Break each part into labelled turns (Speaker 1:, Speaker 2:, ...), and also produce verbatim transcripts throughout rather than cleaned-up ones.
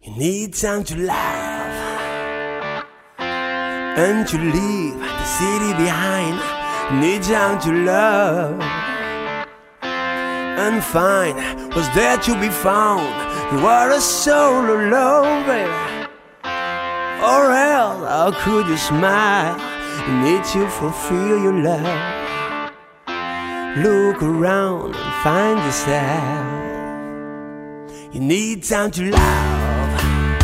Speaker 1: You need time to laugh and to leave the city behind. You need time to love and find what's there to be found. You are a soul alone, baby, or else how could you smile? You need to fulfill your love. Look around and find yourself. You need time to love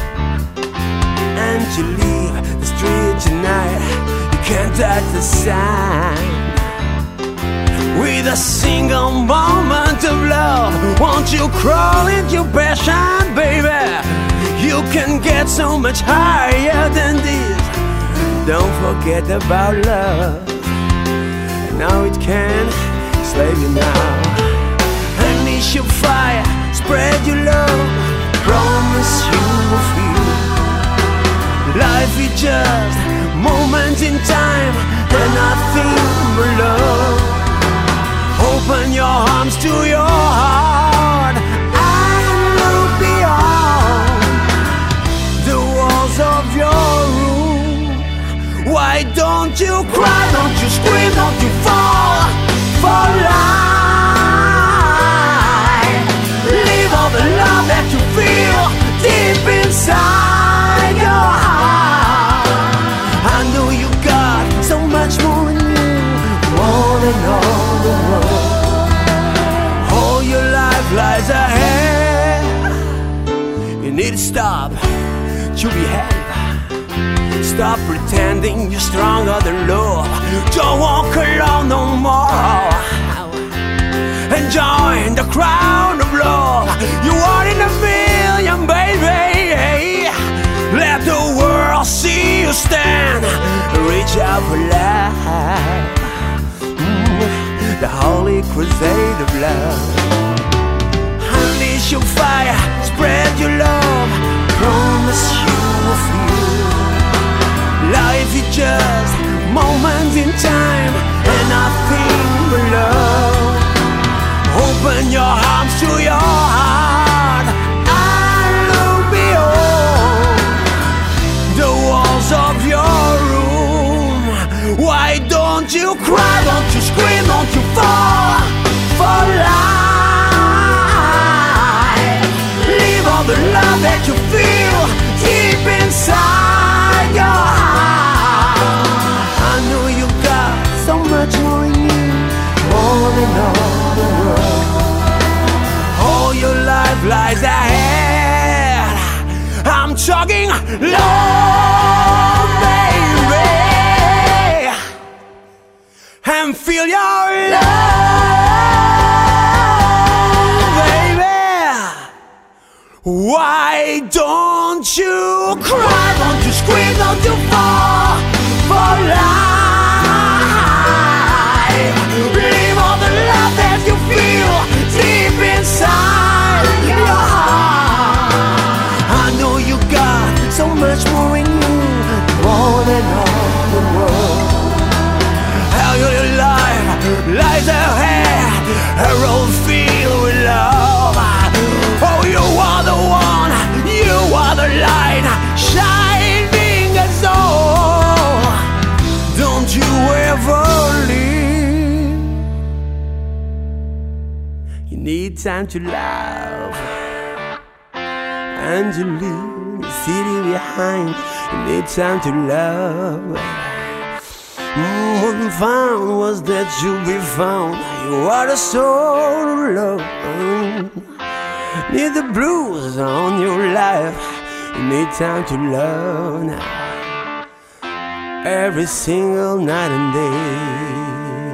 Speaker 1: and to leave the street tonight. You can't touch the sign with a single moment of love. Won't you crawl into passion, baby? You can get so much higher than this. Don't forget about love. Now it can slave you now. Unleash your fire, spread your love. Promise you will feel life is just moments in time and nothing but love. Open your arms to your heart and look beyond the walls of your room. Why don't you cry, don't you scream, don't you fall for life? Leave all the love that you feel deep inside your heart. I know you got so much more in you, more than all the world. All your life lies ahead. You need to stop to behave. Stop pretending you're stronger than love. Don't walk alone no more. And join the crowd of love. You are in a million, baby. Let the world see you stand. Reach out for life. Mm, the holy crusade of love. Unleash your fire, spread your love. Promise you will feel life is just moments in time and nothing but love. Open your arms to your heart and look beyond the walls of your room. Why don't you cry, don't you scream, don't you fall for life? Leave all the love that you feel deep inside your heart. I know you got so much more in you, more than all the world. All your life lies ahead. I'm talking love, baby, and feel your love, baby. Why don't you cry, don't you scream, don't you fall for life? Leave all the love that you feel deep inside your heart. I know you got so much more in you, more than all the world. How your life lies ahead, a road filled with love. Oh, you are the one, you are the light, shining as all. Don't you ever leave. You need time to love and to leave the city behind. You need time to love. What found was that you be found. You are the soul of love. Need the blues on your life. You need time to love now, every single night and day.